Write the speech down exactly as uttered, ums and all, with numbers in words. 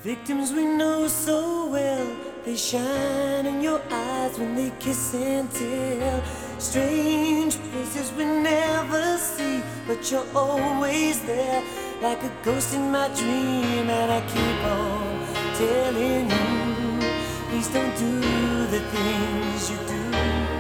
Victims we know so well, they shine in your eyes when they kiss and tell. Strange places we never see, but you're always there, like a ghost in my dream. And I keep on telling you, please don't do the things you do.